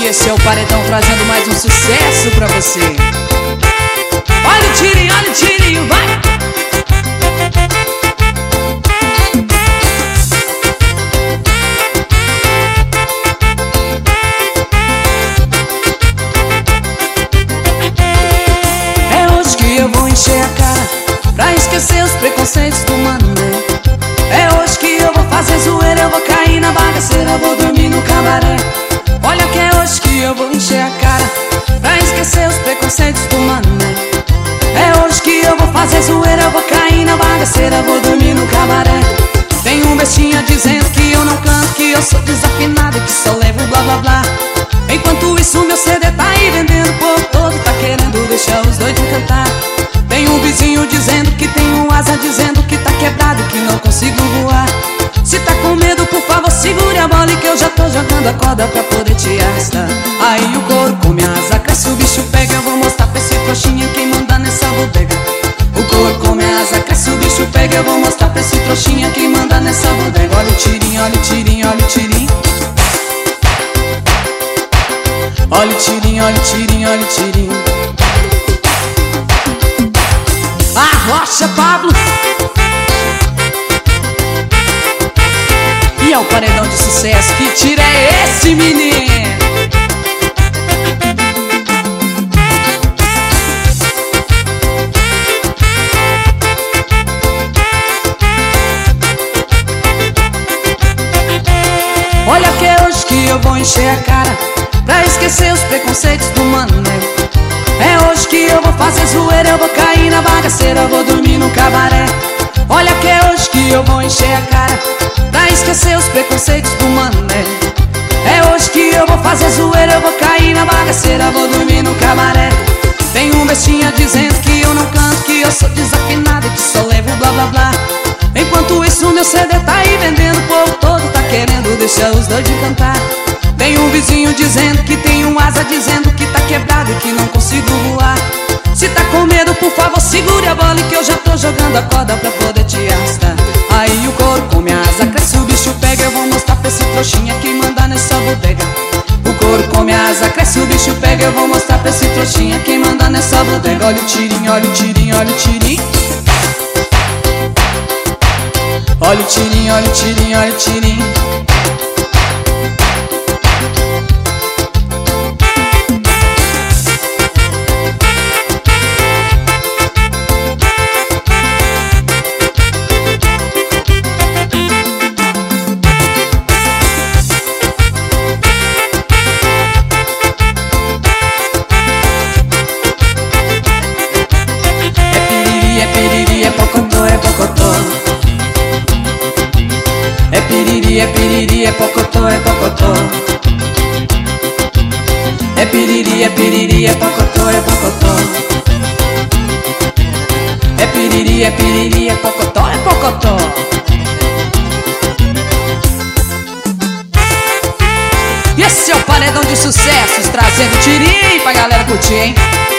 E esse é o Paredão trazendo mais um sucesso pra você. Olha o tirinho, vai! É hoje que eu vou encher a cara pra esquecer os preconceitos do mané. É hoje que eu vou fazer zoeira, eu vou cair na bagaceira, vou dormir no cabaré. Olha que é hoje que eu vou encher a cara pra esquecer os preconceitos do mané. É hoje que eu vou fazer zoeira, eu vou cair na bagaceira, vou dormir no cabaré. Tem um bestinha dizendo que eu não canto, que eu sou desafinado, que só levo blá blá blá. Enquanto isso meu CD tá aí vendendo, o povo todo tá querendo deixar os doidos cantar. Tem um vizinho dizendo que tem um asa, dizendo que tá quebrado, que não consigo voar. Se tá com medo, por favor, segure a bola, e que eu já tô jogando a corda pra poder te arrastar. Aí o couro come a asa, cresce, o bicho pega, eu vou mostrar pra esse trouxinha quem manda nessa bodega. O couro come a asa, cresce, o bicho pega, eu vou mostrar pra esse trouxinha quem manda nessa bodega. Olha o tirinho, olha o tirinho, olha o tirinho. Olha o tirinho, olha o tirinho, olha o tirinho. Arrocha, Pablo. E é o paredão de sucesso, que tira é esse, menino? Olha que é hoje que eu vou encher a cara pra esquecer os preconceitos do mané. É hoje que eu vou fazer zoeira, eu vou cair na bagaceira, eu vou dormir no cabaré. Olha que é hoje que eu vou encher a cara pra esquecer os preconceitos do mané. É hoje que eu vou fazer zoeira, eu vou cair na bagaceira, vou dormir no cabaré. Tem um bestinha dizendo que eu não canto, que eu sou desafinado, que só levo blá blá blá. Enquanto isso meu CD tá aí vendendo, o povo todo tá querendo deixar os dois de cantar. Tem um vizinho dizendo que tem um asa, dizendo que tá quebrado e que não consigo voar. Se tá com medo, por favor, segure a bola, e que eu já tô jogando a corda pra poder te arrastar. Aí o couro come a asa, cresce, o bicho pega, eu vou mostrar pra esse trouxinha quem manda nessa bodega. O couro come a asa, cresce, o bicho pega, eu vou mostrar pra esse trouxinha quem manda nessa bodega. Olha o tirinho, olha o tirinho, olha o tirinho. Olha o tirinho, olha o tirinho, olha o tirinho. É piriri, é piriri, é pocotó, é pocotó. É piriri, é piriri, é pocotó, é pocotó. É piriri, é piriri, é pocotó, é pocotó. E esse é o paredão de sucessos, trazendo tirinho pra galera curtir, hein?